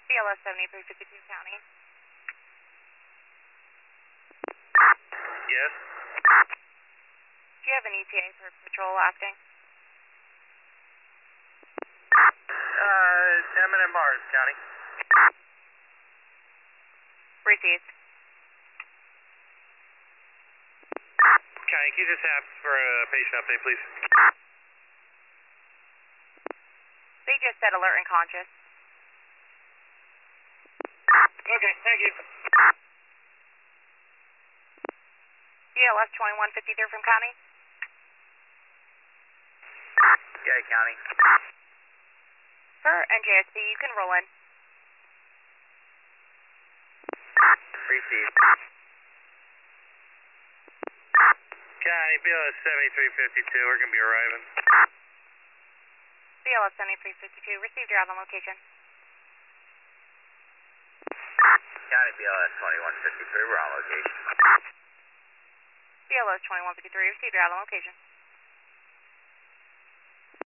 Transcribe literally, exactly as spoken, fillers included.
B L S seventy-three fifty-two County. Yes. Do you have an E T A for patrol acting? Uh, Emmett and Mars County. Received. County, can you just ask for a patient update, please? They just said alert and conscious. Okay, thank you. B L S twenty-one fifty-three from County. Yeah, County. Sir, N J S P, you can roll in. Received. County, B L S seventy-three fifty-two, we're going to be arriving. B L S seventy-three fifty-two, received your on location. County, B L S twenty-one fifty-three, we're on location. B L S twenty-one fifty-three, received your on location.